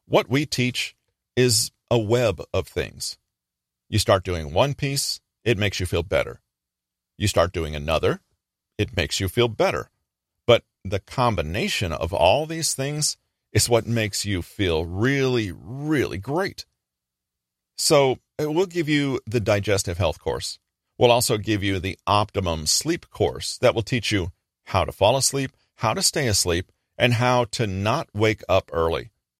What we teach is a web of things. You start doing one piece, it makes you feel better. You start doing another, it makes you feel better. But the combination of all these things is what makes you feel really, really great. So we'll give you the digestive health course. We'll also give you the optimum sleep course that will teach you how to fall asleep, how to stay asleep, and how to not wake up early.